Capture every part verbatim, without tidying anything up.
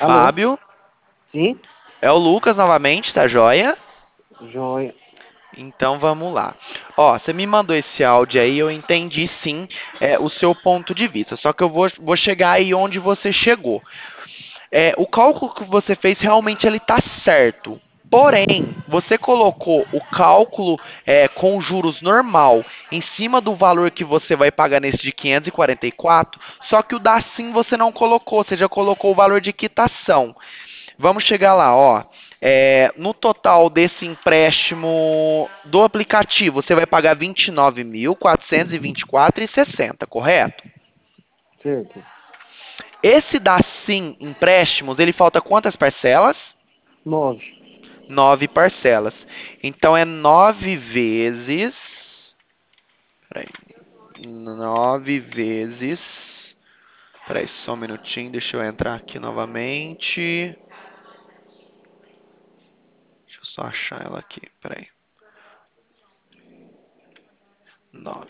Alô? Fábio, Sim? é o Lucas novamente, tá joia? Joia. Então vamos lá. Ó, você me mandou esse áudio aí, eu entendi sim é, o seu ponto de vista. Só que eu vou, vou chegar aí onde você chegou. É, o cálculo que você fez realmente ele tá certo. Porém, você colocou o cálculo é, com juros normal em cima do valor que você vai pagar nesse de quinhentos e quarenta e quatro, só que o da Sim você não colocou, você já colocou o valor de quitação. Vamos chegar lá, ó. É, no total desse empréstimo do aplicativo, você vai pagar vinte e nove mil quatrocentos e vinte e quatro e sessenta, correto? Certo. Esse da Sim Empréstimos, ele falta quantas parcelas? Nove. Nove parcelas. Então é nove vezes. Peraí. Nove vezes. Peraí, só um minutinho, deixa eu entrar aqui novamente. Deixa eu só achar ela aqui, peraí. Nove.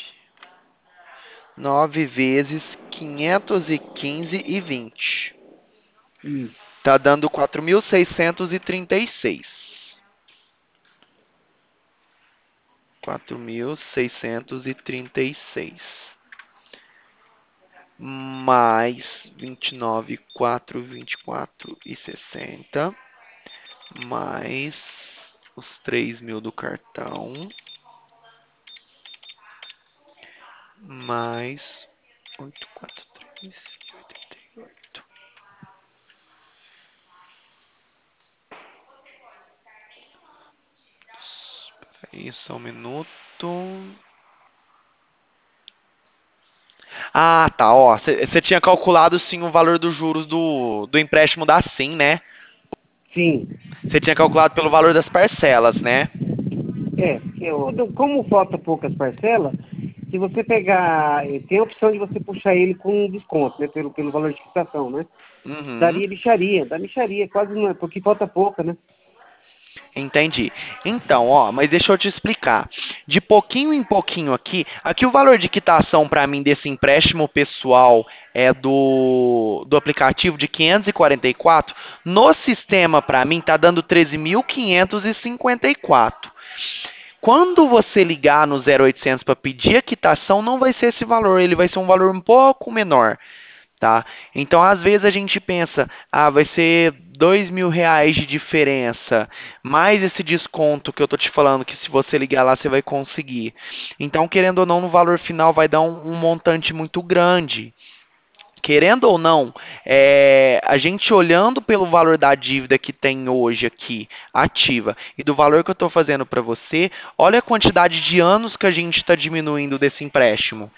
Nove vezes quinhentos e quinze e vinte. Isso. Tá dando quatro mil seiscentos e trinta e seis. Quatro mil seiscentos e trinta e seis. Mais vinte e nove, quatro, vinte e quatro e sessenta. Mais os três mil do cartão. Mais oito, quatro, três, oitenta e oito. Peraí, só um minuto. Ah, tá, ó. Você tinha calculado sim o valor dos juros do, do empréstimo da Sim, né? Sim. Você tinha calculado pelo valor das parcelas, né? É, eu, eu- como falta poucas parcelas, se você pegar, eh, tem a opção de você puxar ele com desconto, né? Pelo, pelo valor de quitação, né? Uhum. Daria micharia, dá micharia, quase não é, porque falta pouca, né? Entendi. Então, ó, mas deixa eu te explicar. De pouquinho em pouquinho aqui, aqui o valor de quitação para mim desse empréstimo pessoal é do, do aplicativo de quinhentos e quarenta e quatro. No sistema para mim tá dando treze mil quinhentos e cinquenta e quatro. Quando você ligar no zero oitocentos para pedir a quitação, não vai ser esse valor, ele vai ser um valor um pouco menor. Tá? Então, às vezes a gente pensa, ah, vai ser dois mil reais de diferença, mais esse desconto que eu tô te falando, que se você ligar lá você vai conseguir. Então, querendo ou não, no valor final vai dar um, um montante muito grande. Querendo ou não, é, a gente olhando pelo valor da dívida que tem hoje aqui, ativa, e do valor que eu estou fazendo para você, olha a quantidade de anos que a gente está diminuindo desse empréstimo.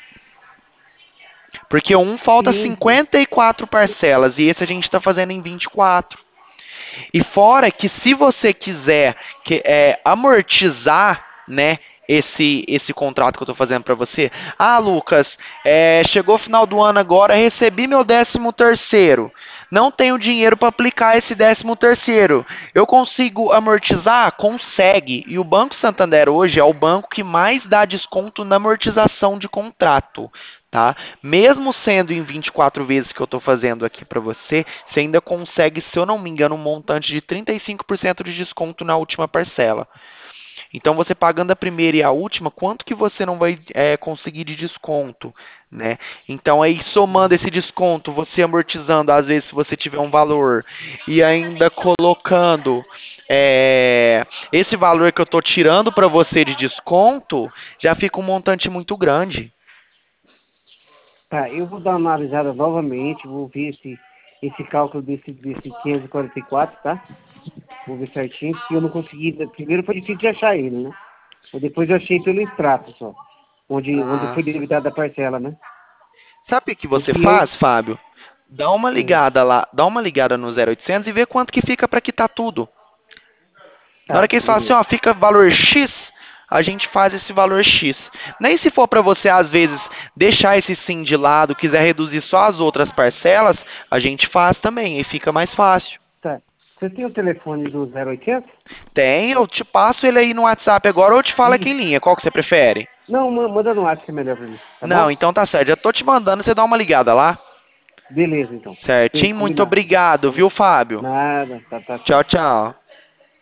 Porque um falta Sim, sim. cinquenta e quatro parcelas e esse a gente está fazendo em vinte e quatro. E fora que se você quiser que, é, amortizar, né, esse esse contrato que eu estou fazendo para você, ah, Lucas, é, chegou o final do ano agora, recebi meu décimo terceiro, não tenho dinheiro para aplicar esse décimo terceiro. Eu consigo amortizar? Consegue. E o Banco Santander hoje é o banco que mais dá desconto na amortização de contrato. Tá? Mesmo sendo em vinte e quatro vezes que eu estou fazendo aqui para você, você ainda consegue, se eu não me engano, um montante de trinta e cinco por cento de desconto na última parcela. Então, você pagando a primeira e a última, quanto que você não vai é, conseguir de desconto, né? Então, aí somando esse desconto, você amortizando, às vezes, se você tiver um valor, e ainda colocando é, esse valor que eu estou tirando para você de desconto, já fica um montante muito grande. Tá, eu vou dar uma analisada novamente, vou ver esse, esse cálculo desse, desse quinhentos e quarenta e quatro, tá? Vou ver certinho, porque eu não consegui. Primeiro foi difícil de achar ele, né? Mas depois eu achei pelo extrato só. Onde, onde Ah, foi debitada a parcela, né? sabe o que você Porque eu. faz, Fábio? Dá uma Hum, ligada lá, dá uma ligada no zero oitocentos e vê quanto que fica para quitar tudo. Na hora tá, que eles falam assim, beleza. ó, fica valor X, a gente faz esse valor X. Nem se for para você, às vezes, deixar esse sim de lado, quiser reduzir só as outras parcelas, a gente faz também, e fica mais fácil. Tá. Você tem o telefone do zero oitocentos? Tem, eu te passo ele aí no WhatsApp agora ou eu te falo aqui em Isso. linha, qual que você prefere? Não, ma- manda no WhatsApp que é melhor pra mim, tá Não, bom? então tá certo, já tô te mandando, você dá uma ligada lá. Beleza, então. Certinho? Bem, Muito combinado. obrigado, viu, Fábio? Nada, tá, tá Tchau, certo. tchau.